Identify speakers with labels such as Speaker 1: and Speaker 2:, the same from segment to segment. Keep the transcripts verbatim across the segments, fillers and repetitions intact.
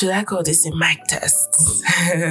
Speaker 1: Should I call this a mic test?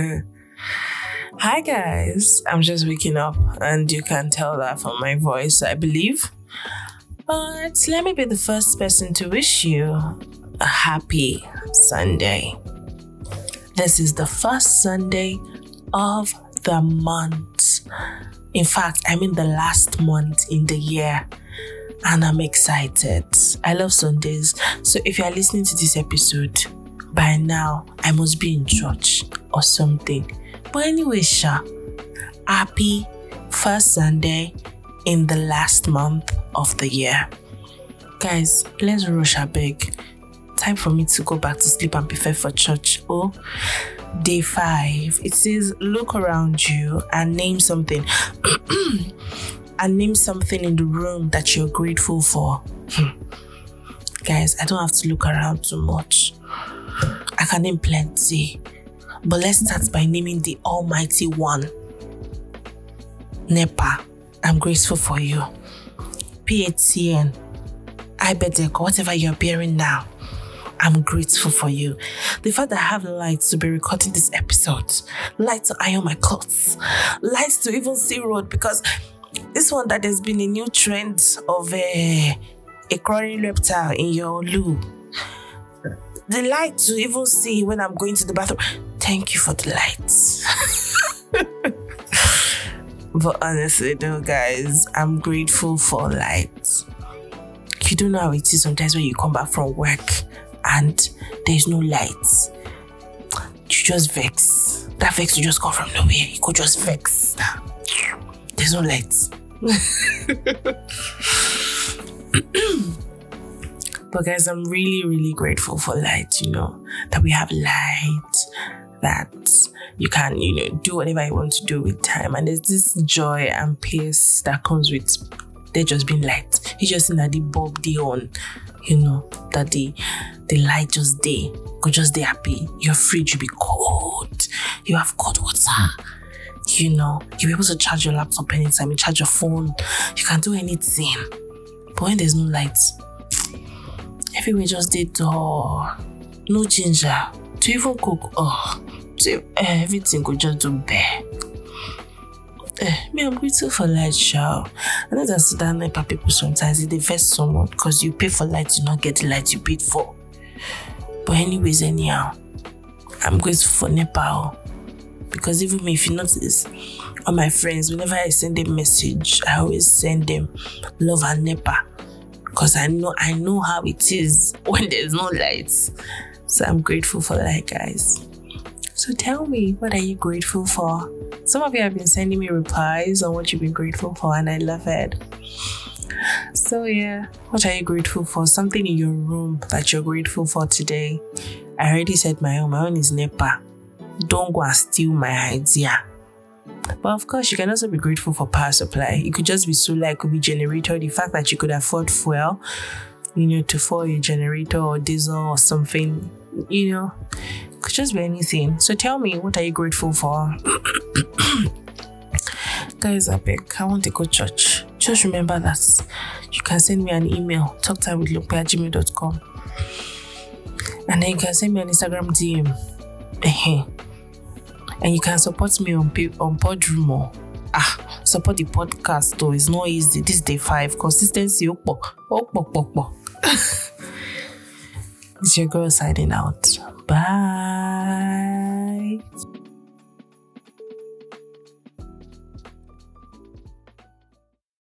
Speaker 1: Hi guys, I'm just waking up and you can tell that from my voice, I believe. But let me be the first person to wish you a happy Sunday. This is the first Sunday of the month. In fact, I mean the last month in the year. And I'm excited. I love Sundays. So if you are listening to this episode, by now, I must be in church or something. But anyway, Sha, happy first Sunday in the last month of the year. Guys, let's rush a beg. Time for me to go back to sleep and prepare for church. Oh, day five. It says, look around you and name something. and name something in the room that you're grateful for. Guys, I don't have to look around too much. I can name plenty. But let's start by naming the Almighty One. NEPA, I'm grateful for you. P A T N, Ibedeko, whatever you're bearing now, I'm grateful for you. The fact that I have lights to be recording this episode, lights to iron my clothes, lights to even see road, because this one that there's been a new trend of a, a crawling reptile in your loo. The light to even see when I'm going to the bathroom. Thank you for the lights. But honestly though, guys, I'm grateful for lights. You don't know how it is sometimes when you come back from work and there's no lights. You just vex. That vex will just come from nowhere. You could just vex. There's no lights. But guys, I'm really, really grateful for light, you know, that we have light, that you can, you know, do whatever you want to do with time. And there's this joy and peace that comes with there just being light. You just see that the bulb day on, you know, that the the light just day, could just day happy. Your fridge will be cold. You have cold water. You know, you'll be able to charge your laptop anytime, you charge your phone. You can do anything. But when there's no light, everywhere just did dull. No ginger to even cook. Oh, so everything could just do bare. Eh, me, I'm grateful for light, show. I know that's that NEPA people sometimes they vex someone because you pay for light, you not get the light you paid for. But anyways, anyhow, I'm grateful for NEPA. Because even me, if you notice, all my friends, whenever I send a message, I always send them love and NEPA. Because I know I know how it is when there's no lights. So I'm grateful for that, guys. So tell me, what are you grateful for? Some of you have been sending me replies on what you've been grateful for, and I love it. So yeah, what are you grateful for? Something in your room that you're grateful for today. I already said my own. My own is NEPA. Don't go and steal my idea. But of course, you can also be grateful for power supply. It could just be solar, it could be generator. The fact that you could afford fuel, you know, to fuel your generator or diesel or something, you know, it could just be anything. So tell me, what are you grateful for? Guys, I beg, I want to go to church. Just remember that you can send me an email, talktime with lope at gmail dot com. And then you can send me an Instagram D M. And you can support me on on Podroom. Ah, support the podcast though. It's not easy. This is day five. Consistency. It's your girl signing out. Bye.